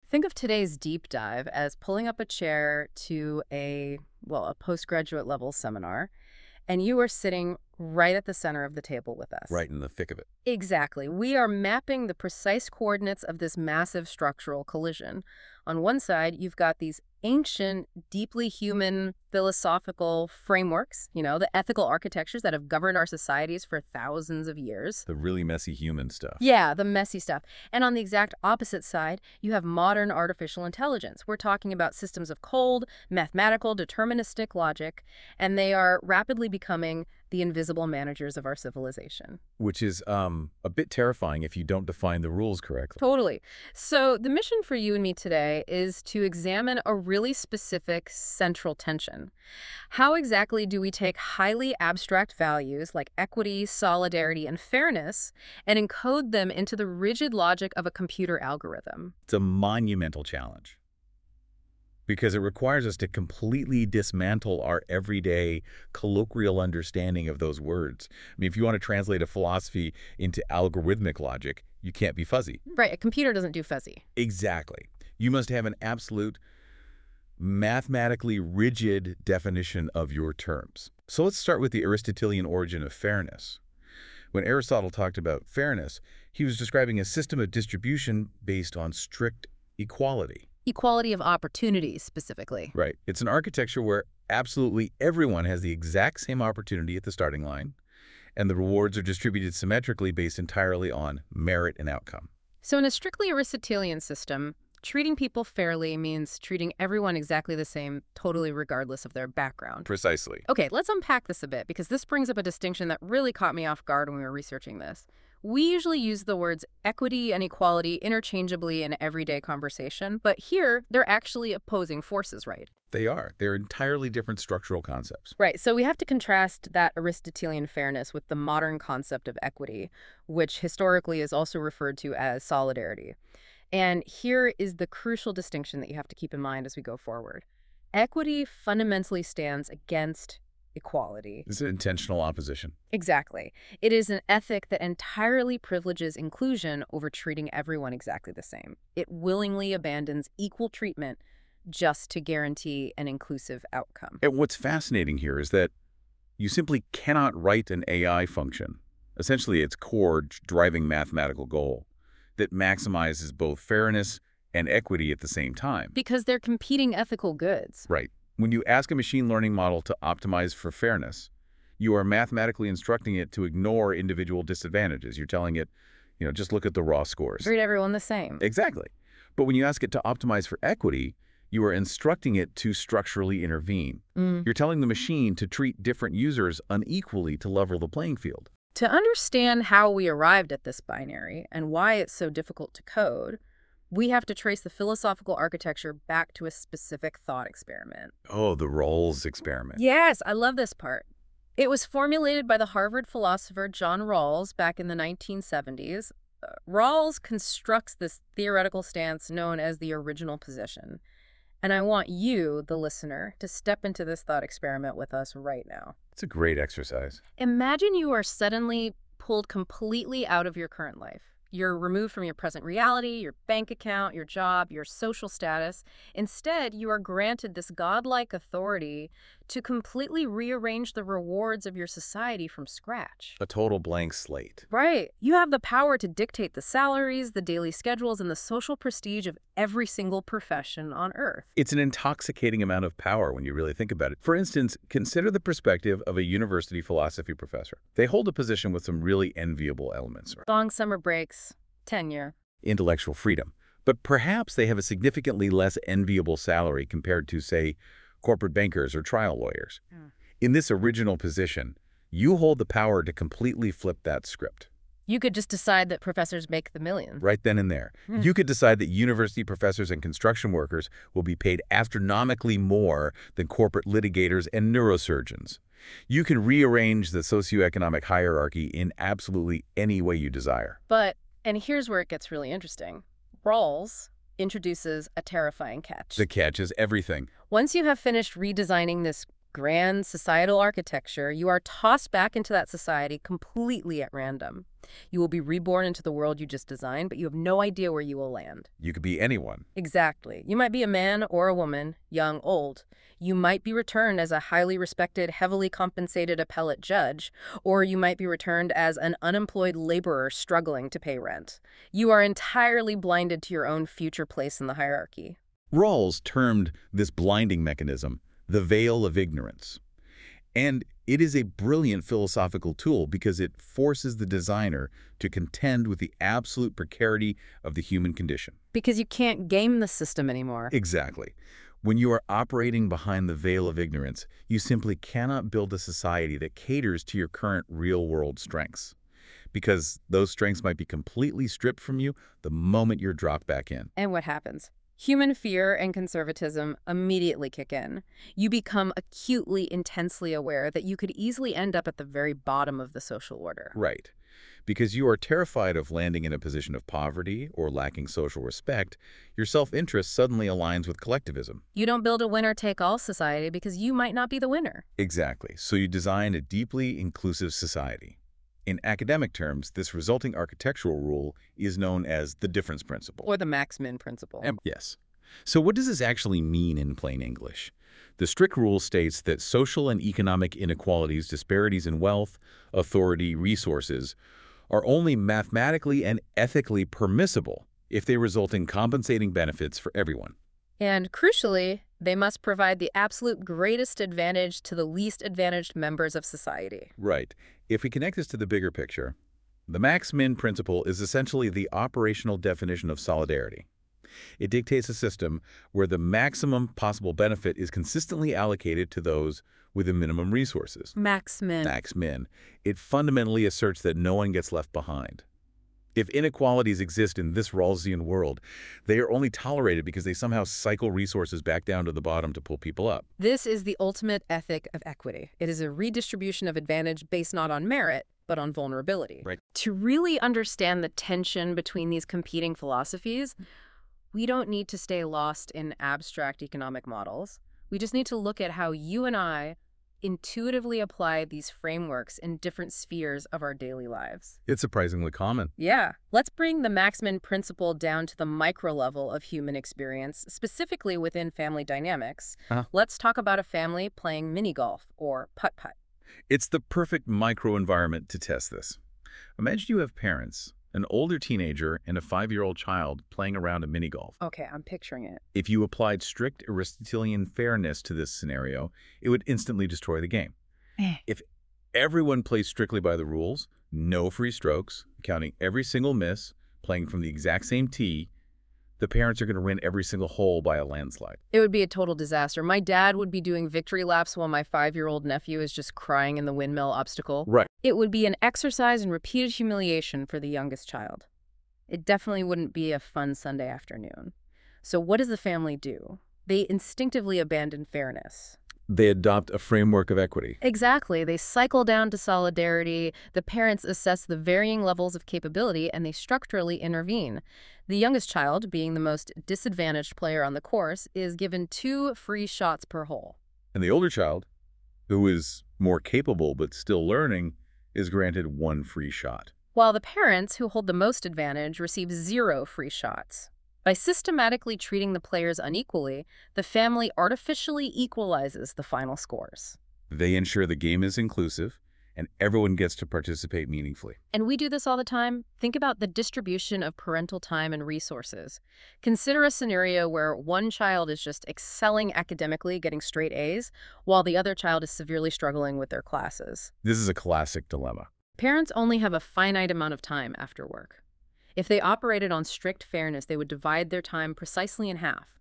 Think of today's deep dive as pulling up a chair to a postgraduate level seminar, and you are sitting right at the center of the table with us. Right in the thick of it. Exactly. We are mapping the precise coordinates of this massive structural collision. On one side, you've got these ancient, deeply human philosophical frameworks, the ethical architectures that have governed our societies for thousands of years. The really messy human stuff. Yeah, the messy stuff. And on the exact opposite side, you have modern artificial intelligence. We're talking about systems of cold, mathematical, deterministic logic, and they are rapidly becoming the invisible managers of our civilization. Which is a bit terrifying if you don't define the rules correctly. Totally. So the mission for you and me today is to examine a really specific central tension. How exactly do we take highly abstract values like equity, solidarity, and fairness and encode them into the rigid logic of a computer algorithm? It's a monumental challenge because it requires us to completely dismantle our everyday colloquial understanding of those words. I mean, if you want to translate a philosophy into algorithmic logic, you can't be fuzzy. Right, a computer doesn't do fuzzy. Exactly. You must have an absolute mathematically rigid definition of your terms. So let's start with the Aristotelian origin of fairness. When Aristotle talked about fairness, he was describing a system of distribution based on strict equality. Equality of opportunities, specifically. Right. It's an architecture where absolutely everyone has the exact same opportunity at the starting line, and the rewards are distributed symmetrically based entirely on merit and outcome. So in a strictly Aristotelian system, treating people fairly means treating everyone exactly the same, totally regardless of their background. Precisely. Okay, let's unpack this a bit, because this brings up a distinction that really caught me off guard when we were researching this. We usually use the words equity and equality interchangeably in everyday conversation, but here they're actually opposing forces, right? They are. They're entirely different structural concepts. Right, so we have to contrast that Aristotelian fairness with the modern concept of equity, which historically is also referred to as solidarity. And here is the crucial distinction that you have to keep in mind as we go forward. Equity fundamentally stands against equality. It's an intentional opposition. Exactly. It is an ethic that entirely privileges inclusion over treating everyone exactly the same. It willingly abandons equal treatment just to guarantee an inclusive outcome. And what's fascinating here is that you simply cannot write an AI function, essentially its core driving mathematical goal, that maximizes both fairness and equity at the same time. Because they're competing ethical goods. Right. When you ask a machine learning model to optimize for fairness, you are mathematically instructing it to ignore individual disadvantages. You're telling it, just look at the raw scores. Treat everyone the same. Exactly. But when you ask it to optimize for equity, you are instructing it to structurally intervene. You're telling the machine to treat different users unequally to level the playing field. To understand how we arrived at this binary and why it's so difficult to code, we have to trace the philosophical architecture back to a specific thought experiment. Oh, the Rawls experiment. Yes, I love this part. It was formulated by the Harvard philosopher John Rawls back in the 1970s. Rawls constructs this theoretical stance known as the original position. And I want you, the listener, to step into this thought experiment with us right now. It's a great exercise. Imagine you are suddenly pulled completely out of your current life. You're removed from your present reality, your bank account, your job, your social status. Instead, you are granted this godlike authority to completely rearrange the rewards of your society from scratch. A total blank slate. Right. You have the power to dictate the salaries, the daily schedules, and the social prestige of every single profession on Earth. It's an intoxicating amount of power when you really think about it. For instance, consider the perspective of a university philosophy professor. They hold a position with some really enviable elements. Long summer breaks, tenure. Intellectual freedom. But perhaps they have a significantly less enviable salary compared to, say, corporate bankers or trial lawyers. In this original position, you hold the power to completely flip that script. You could just decide that professors make the millions. Right then and there. You could decide that university professors and construction workers will be paid astronomically more than corporate litigators and neurosurgeons. You can rearrange the socioeconomic hierarchy in absolutely any way you desire. But, and here's where it gets really interesting, Rawls introduces a terrifying catch. The catch is everything. Once you have finished redesigning this grand societal architecture, you are tossed back into that society completely at random. You will be reborn into the world you just designed, but you have no idea where you will land. You could be anyone. Exactly. You might be a man or a woman, young, old. You might be returned as a highly respected, heavily compensated appellate judge, or you might be returned as an unemployed laborer struggling to pay rent. You are entirely blinded to your own future place in the hierarchy. Rawls termed this blinding mechanism the veil of ignorance. And it is a brilliant philosophical tool because it forces the designer to contend with the absolute precarity of the human condition. Because you can't game the system anymore. Exactly. When you are operating behind the veil of ignorance, you simply cannot build a society that caters to your current real-world strengths, because those strengths might be completely stripped from you the moment you're dropped back in. And what happens? Human fear and conservatism immediately kick in. You become acutely, intensely aware that you could easily end up at the very bottom of the social order. Right. Because you are terrified of landing in a position of poverty or lacking social respect, your self-interest suddenly aligns with collectivism. You don't build a winner-take-all society because you might not be the winner. Exactly. So you design a deeply inclusive society. In academic terms, this resulting architectural rule is known as the difference principle. Or the Max-Min principle. Yes. So what does this actually mean in plain English? The strict rule states that social and economic inequalities, disparities in wealth, authority, resources, are only mathematically and ethically permissible if they result in compensating benefits for everyone. And crucially, they must provide the absolute greatest advantage to the least advantaged members of society. Right. If we connect this to the bigger picture, the Max-Min principle is essentially the operational definition of solidarity. It dictates a system where the maximum possible benefit is consistently allocated to those with the minimum resources. Max-Min. Max-Min. It fundamentally asserts that no one gets left behind. If inequalities exist in this Rawlsian world, they are only tolerated because they somehow cycle resources back down to the bottom to pull people up. This is the ultimate ethic of equity. It is a redistribution of advantage based not on merit, but on vulnerability. Right. To really understand the tension between these competing philosophies, we don't need to stay lost in abstract economic models. We just need to look at how you and I intuitively apply these frameworks in different spheres of our daily lives. It's surprisingly common. Yeah. Let's bring the Max-Min principle down to the micro level of human experience, specifically within family dynamics. Let's talk about a family playing mini-golf or putt-putt. It's the perfect microenvironment to test this. Imagine you have parents, an older teenager, and a 5-year-old child playing around a mini-golf. Okay, I'm picturing it. If you applied strict Aristotelian fairness to this scenario, it would instantly destroy the game. If everyone plays strictly by the rules, no free strokes, counting every single miss, playing from the exact same tee, the parents are going to win every single hole by a landslide. It would be a total disaster. My dad would be doing victory laps while my 5-year-old nephew is just crying in the windmill obstacle. Right. It would be an exercise in repeated humiliation for the youngest child. It definitely wouldn't be a fun Sunday afternoon. So what does the family do? They instinctively abandon fairness. They adopt a framework of equity. Exactly. They cycle down to solidarity. The parents assess the varying levels of capability, and they structurally intervene. The youngest child, being the most disadvantaged player on the course, is given 2 free shots per hole. And the older child, who is more capable but still learning, is granted 1 free shot. While the parents, who hold the most advantage, receive 0 free shots. By systematically treating the players unequally, the family artificially equalizes the final scores. They ensure the game is inclusive and everyone gets to participate meaningfully. And we do this all the time. Think about the distribution of parental time and resources. Consider a scenario where one child is just excelling academically, getting straight A's, while the other child is severely struggling with their classes. This is a classic dilemma. Parents only have a finite amount of time after work. If they operated on strict fairness, they would divide their time precisely in half.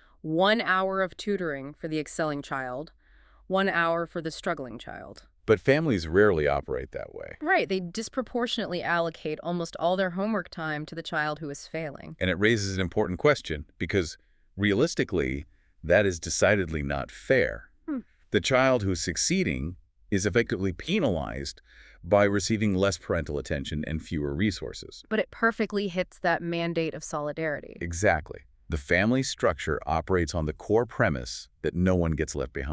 1 hour of tutoring for the excelling child, 1 hour for the struggling child. But families rarely operate that way. Right, they disproportionately allocate almost all their homework time to the child who is failing. And it raises an important question, because realistically, that is decidedly not fair. The child who's succeeding is effectively penalized by receiving less parental attention and fewer resources. But it perfectly hits that mandate of solidarity. Exactly. The family structure operates on the core premise that no one gets left behind.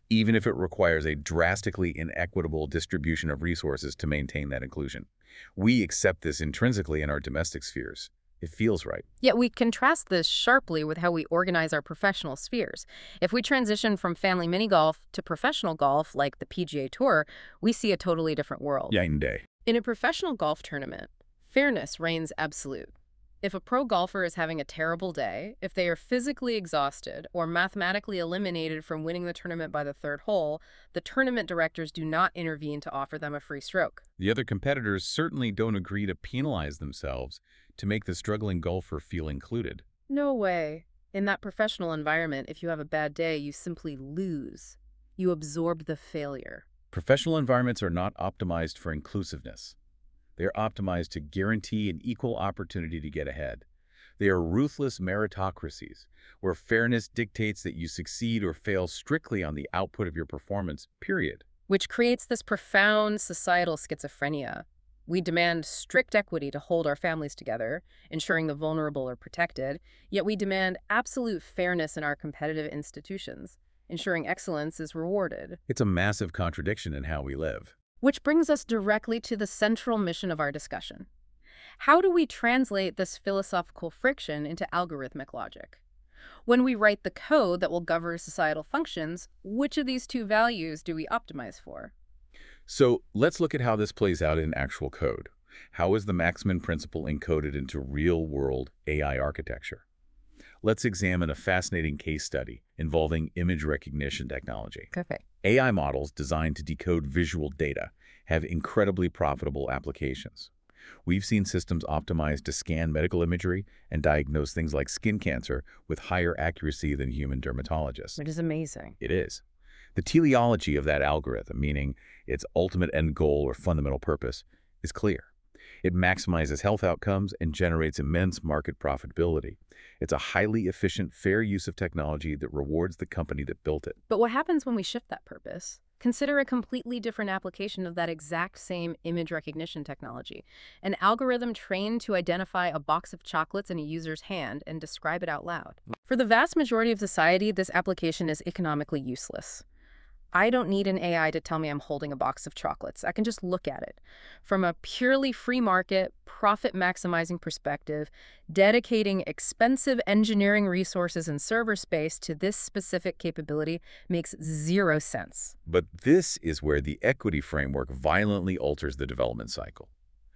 even if it requires a drastically inequitable distribution of resources to maintain that inclusion. We accept this intrinsically in our domestic spheres. It feels right. Yet we contrast this sharply with how we organize our professional spheres. If we transition from family mini-golf to professional golf, like the PGA Tour, we see a totally different world. Night and day. In a professional golf tournament, fairness reigns absolute. If a pro golfer is having a terrible day, if they are physically exhausted or mathematically eliminated from winning the tournament by the third hole, the tournament directors do not intervene to offer them a free stroke. The other competitors certainly don't agree to penalize themselves to make the struggling golfer feel included. No way. In that professional environment, if you have a bad day, you simply lose. You absorb the failure. Professional environments are not optimized for inclusiveness. They are optimized to guarantee an equal opportunity to get ahead. They are ruthless meritocracies, where fairness dictates that you succeed or fail strictly on the output of your performance, period. Which creates this profound societal schizophrenia. We demand strict equity to hold our families together, ensuring the vulnerable are protected, yet we demand absolute fairness in our competitive institutions, ensuring excellence is rewarded. It's a massive contradiction in how we live. Which brings us directly to the central mission of our discussion. How do we translate this philosophical friction into algorithmic logic? When we write the code that will govern societal functions, which of these two values do we optimize for? So let's look at how this plays out in actual code. How is the Max-Min principle encoded into real-world AI architecture? Let's examine a fascinating case study involving image recognition technology. Okay. AI models designed to decode visual data have incredibly profitable applications. We've seen systems optimized to scan medical imagery and diagnose things like skin cancer with higher accuracy than human dermatologists. Which is amazing. It is. The teleology of that algorithm, meaning its ultimate end goal or fundamental purpose, is clear. It maximizes health outcomes and generates immense market profitability. It's a highly efficient, fair use of technology that rewards the company that built it. But what happens when we shift that purpose? Consider a completely different application of that exact same image recognition technology. An algorithm trained to identify a box of chocolates in a user's hand and describe it out loud. For the vast majority of society, this application is economically useless. I don't need an AI to tell me I'm holding a box of chocolates. I can just look at it. From a purely free market, profit-maximizing perspective, dedicating expensive engineering resources and server space to this specific capability makes zero sense. But this is where the equity framework violently alters the development cycle.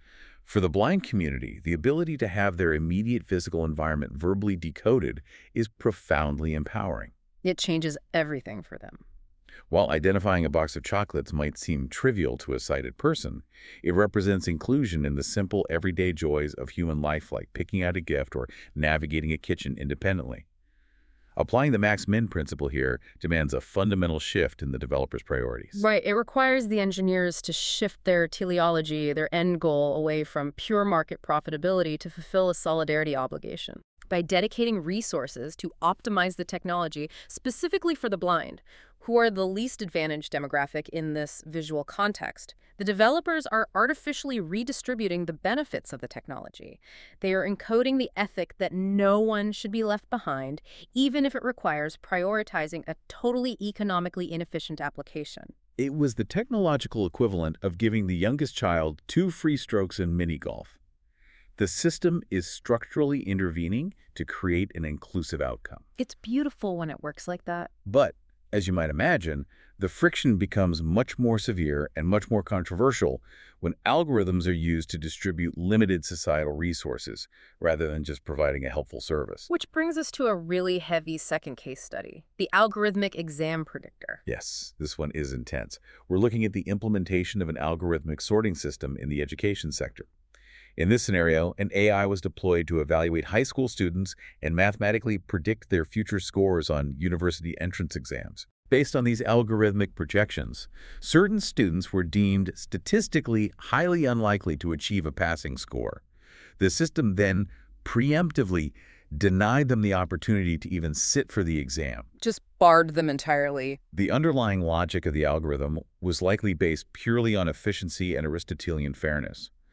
For the blind community, the ability to have their immediate physical environment verbally decoded is profoundly empowering. It changes everything for them. While identifying a box of chocolates might seem trivial to a sighted person, it represents inclusion in the simple, everyday joys of human life like picking out a gift or navigating a kitchen independently. Applying the Max-Min principle here demands a fundamental shift in the developer's priorities. Right. It requires the engineers to shift their teleology, their end goal, away from pure market profitability to fulfill a solidarity obligation. By dedicating resources to optimize the technology specifically for the blind, who are the least advantaged demographic in this visual context, the developers are artificially redistributing the benefits of the technology. They are encoding the ethic that no one should be left behind, even if it requires prioritizing a totally economically inefficient application. It was the technological equivalent of giving the youngest child 2 free strokes in mini-golf. The system is structurally intervening to create an inclusive outcome. It's beautiful when it works like that. But, as you might imagine, the friction becomes much more severe and much more controversial when algorithms are used to distribute limited societal resources rather than just providing a helpful service. Which brings us to a really heavy second case study, the algorithmic exam predictor. Yes, this one is intense. We're looking at the implementation of an algorithmic sorting system in the education sector. In this scenario, an AI was deployed to evaluate high school students and mathematically predict their future scores on university entrance exams. Based on these algorithmic projections, certain students were deemed statistically highly unlikely to achieve a passing score. The system then preemptively denied them the opportunity to even sit for the exam. Just barred them entirely. The underlying logic of the algorithm was likely based purely on efficiency and Aristotelian fairness.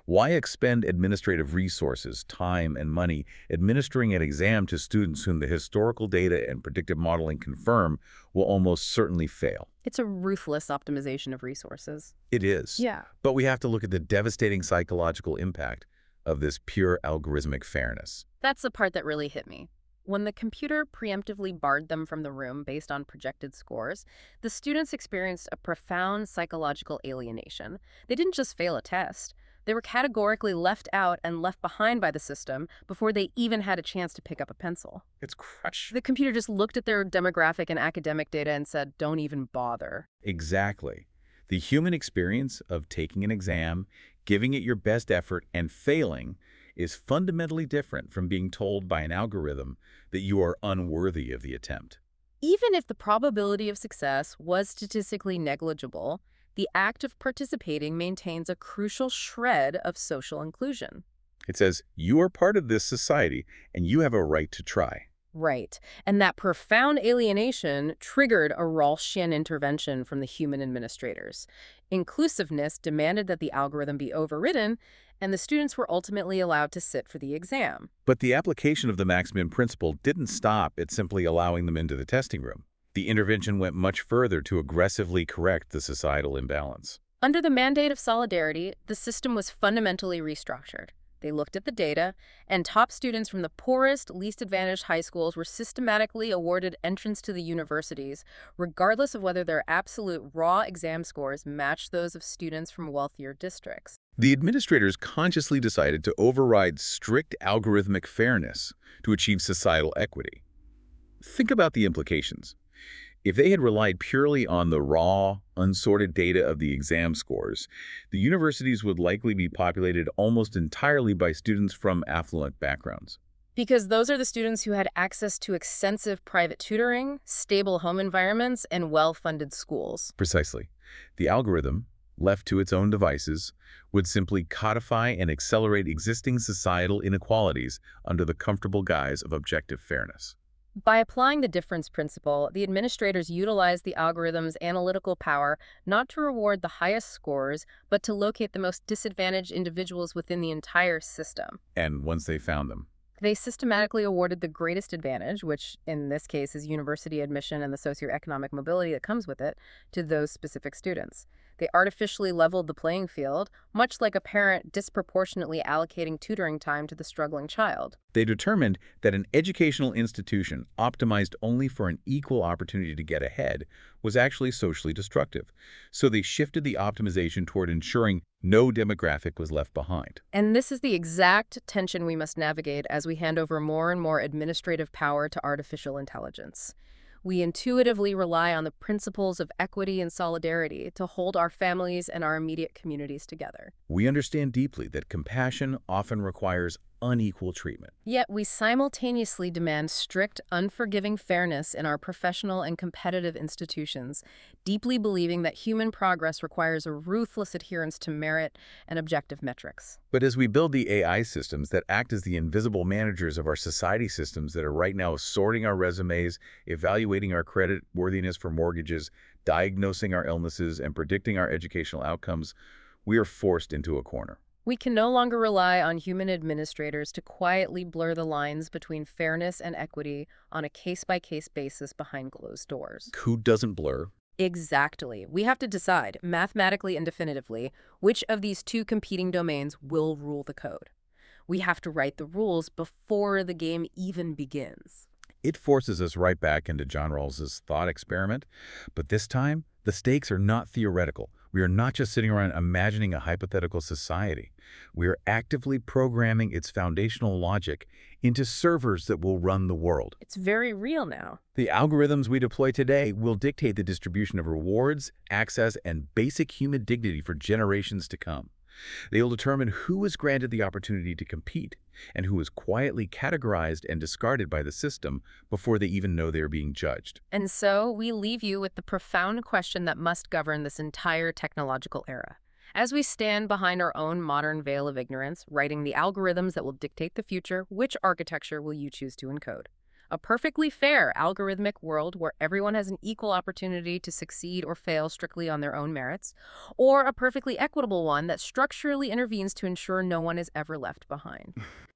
Why expend administrative resources, time, and money administering an exam to students whom the historical data and predictive modeling confirm will almost certainly fail? It's a ruthless optimization of resources. It is. Yeah. But we have to look at the devastating psychological impact of this pure algorithmic fairness. That's the part that really hit me. When the computer preemptively barred them from the room based on projected scores, the students experienced a profound psychological alienation. They didn't just fail a test. They were categorically left out and left behind by the system before they even had a chance to pick up a pencil. It's crush. The computer just looked at their demographic and academic data and said, don't even bother. Exactly. The human experience of taking an exam, giving it your best effort, and failing is fundamentally different from being told by an algorithm that you are unworthy of the attempt. Even if the probability of success was statistically negligible, the act of participating maintains a crucial shred of social inclusion. It says, you are part of this society, and you have a right to try. Right. And that profound alienation triggered a Rawlsian intervention from the human administrators. Inclusiveness demanded that the algorithm be overridden, and the students were ultimately allowed to sit for the exam. But the application of the max-min principle didn't stop at simply allowing them into the testing room. The intervention went much further to aggressively correct the societal imbalance. Under the mandate of solidarity, the system was fundamentally restructured. They looked at the data, and top students from the poorest, least advantaged high schools were systematically awarded entrance to the universities, regardless of whether their absolute raw exam scores matched those of students from wealthier districts. The administrators consciously decided to override strict algorithmic fairness to achieve societal equity. Think about the implications. If they had relied purely on the raw, unsorted data of the exam scores, the universities would likely be populated almost entirely by students from affluent backgrounds. Because those are the students who had access to extensive private tutoring, stable home environments, and well-funded schools. Precisely. The algorithm, left to its own devices, would simply codify and accelerate existing societal inequalities under the comfortable guise of objective fairness. By applying the difference principle, the administrators utilized the algorithm's analytical power not to reward the highest scores, but to locate the most disadvantaged individuals within the entire system. And once they found them, They systematically awarded the greatest advantage, which in this case is university admission and the socioeconomic mobility that comes with it, to those specific students. They artificially leveled the playing field, much like a parent disproportionately allocating tutoring time to the struggling child. they determined that an educational institution optimized only for an equal opportunity to get ahead was actually socially destructive. So they shifted the optimization toward ensuring no demographic was left behind. And this is the exact tension we must navigate as we hand over more and more administrative power to artificial intelligence. We intuitively rely on the principles of equity and solidarity to hold our families and our immediate communities together. We understand deeply that compassion often requires unequal treatment. Yet we simultaneously demand strict, unforgiving fairness in our professional and competitive institutions, deeply believing that human progress requires a ruthless adherence to merit and objective metrics. But as we build the AI systems that act as the invisible managers of our society systems that are right now sorting our resumes, evaluating our credit worthiness for mortgages, diagnosing our illnesses, and predicting our educational outcomes, we are forced into a corner. We can no longer rely on human administrators to quietly blur the lines between fairness and equity on a case-by-case basis behind closed doors. Who doesn't blur? Exactly. We have to decide, mathematically and definitively, which of these two competing domains will rule the code. We have to write the rules before the game even begins. It forces us right back into John Rawls's thought experiment, but this time, the stakes are not theoretical. We are not just sitting around imagining a hypothetical society. We are actively programming its foundational logic into servers that will run the world. It's very real now. The algorithms we deploy today will dictate the distribution of rewards, access, and basic human dignity for generations to come. They will determine who is granted the opportunity to compete and who is quietly categorized and discarded by the system before they even know they are being judged. And so we leave you with the profound question that must govern this entire technological era. As we stand behind our own modern veil of ignorance, writing the algorithms that will dictate the future, which architecture will you choose to encode? A perfectly fair algorithmic world where everyone has an equal opportunity to succeed or fail strictly on their own merits, or a perfectly equitable one that structurally intervenes to ensure no one is ever left behind.